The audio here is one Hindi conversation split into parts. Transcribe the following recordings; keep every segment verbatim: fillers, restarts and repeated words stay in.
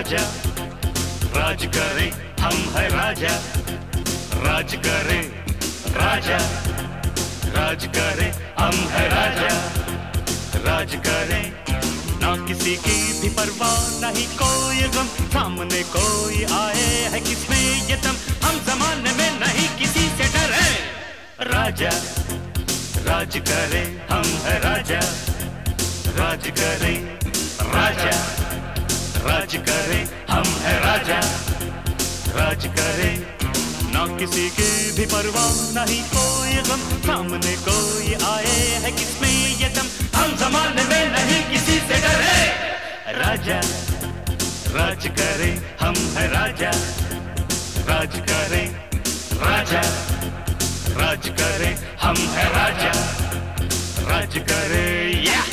राजा, राज करें हम है राजा, राज करें राजा, राज करें हम है राजा, राज करें ना किसी की भी परवाह, नहीं कोई गम, सामने कोई आए है किसमें ये दम, हम जमाने में नहीं किसी से डरे। राजा, राज करें हम है राजा, राज करें राजा, राज करें हम है राजा, राज करें ना किसी की भी परवाह, नहीं कोई गम, सामने कोई आए है किसमें ये दम, हम जमाने में नहीं किसी से डरे। राजा, राज करें हम है राजा, राज करें राजा, राज करें हम है राजा, राज करें या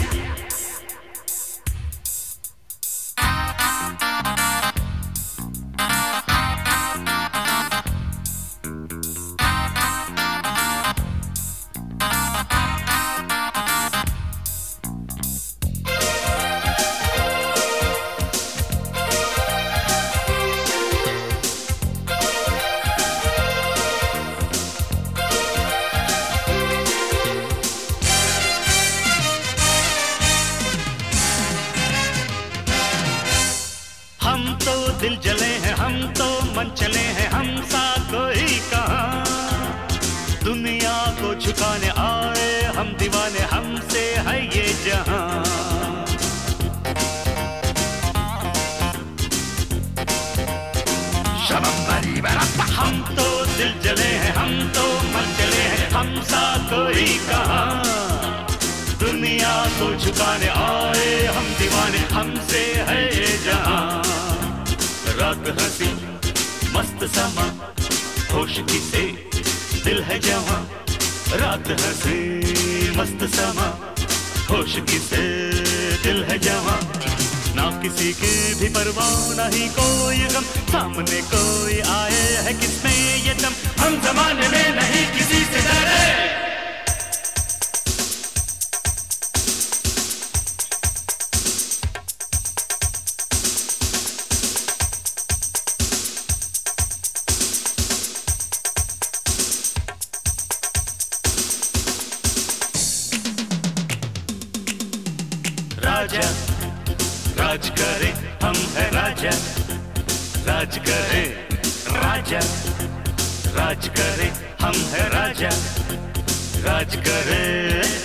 हम तो दिल जले हैं, हम तो मन चले हैं, हम सा कोई कहाँ, दुनिया को झुकाने आए हम दीवाने, हमसे है ये जहां। हम तो दिल जले हैं, हम तो मन चले हैं, हम सा कोई कहाँ, दुनिया को झुकाने आए हम दीवाने, हमसे है ये जहां। रात हंसी मस्त समा, होश किसे दिल है जवां, रात हंसी मस्त समा, होश किसे दिल है जवां, ना किसी की भी परवाह, नहीं कोई गम, सामने कोई आए है किसमें ये दम, हम जमाने में नहीं किसी से डरे। राजा, राज करें हम है राजा, राज करें राजा, राज करें हम है राजा, राज करें।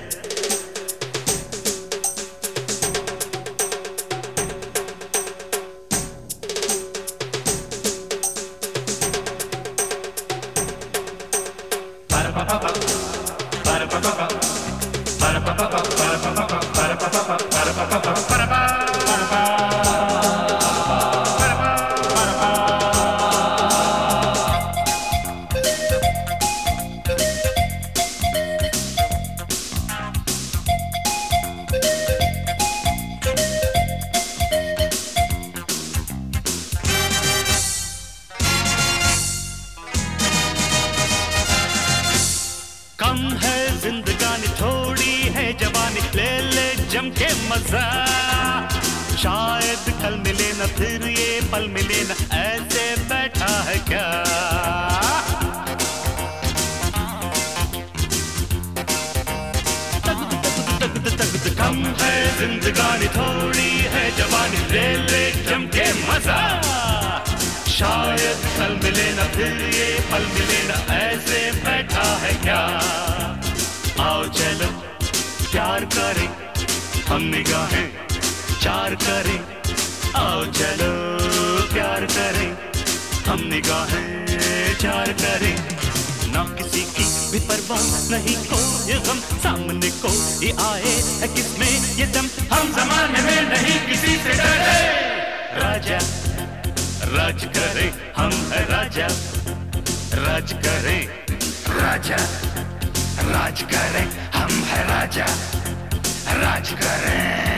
कम है जिंदगानी, थोड़ी है जवानी, ले ले जम के मजा, शायद कल मिले न फिर ये पल मिले न, ऐसे बैठा है क्या। कम है जिंदगानी, थोड़ी है जवानी, ले ले जम के मजा, शायद कल मिले न फिर ये पल मिले न, ऐसे बैठा है क्या। आओ चलो प्यार करें हम निगाहें चार करें, आओ चलो प्यार करें हम निगाहें चार करें, ना किसी की भी परवाह, नहीं कोई गम, सामने कोई आए है किसमें ये दम, हम जमाने में नहीं किसी से डरे। राजा, राज करें हम है राजा, राज करें राजा, राज करें हम है राजा, राज करें।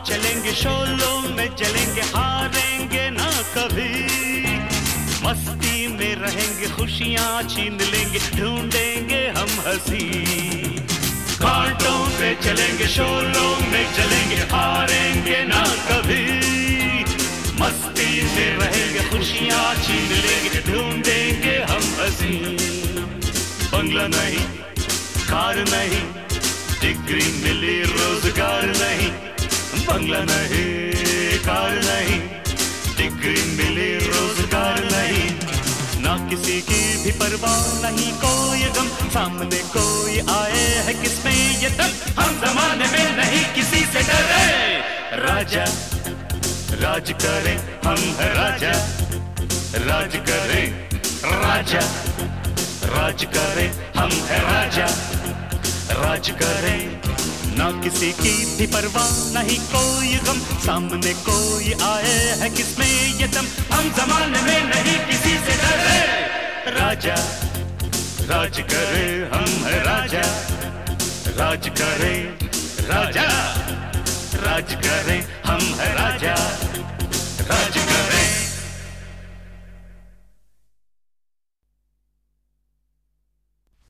चलेंगे शोलों में जलेंगे, हारेंगे ना कभी। मस्ती में रहेंगे, खुशियाँ छीन लेंगे, ढूंढेंगे हम हंसी। घाटों पे चलेंगे, शोलों में जलेंगे, हारेंगे ना कभी। मस्ती में रहेंगे, खुशियाँ छीन लेंगे, ढूंढेंगे हम हंसी। बंगला नहीं, कार नहीं, डिग्री मिली रोजगार नहीं। बंगला नहीं, कार नहीं, डिग्री मिली रोजगार नहीं। ना किसी की भी परवाह, नहीं कोई गम, सामने कोई आए है किसमें ये दम। हम जमाने में नहीं किसी से डरे। राजा राज करे, हम है राजा। राज करे राजा, राज करे हम है राजा। राज करे, ना किसी की भी परवाह, नहीं कोई गम, सामने कोई आए है किसमें ये दम। हम जमाने में नहीं किसी से डरे। राजा राज करे, हम है राजा। राज करे राजा, राज करे हम है राजा।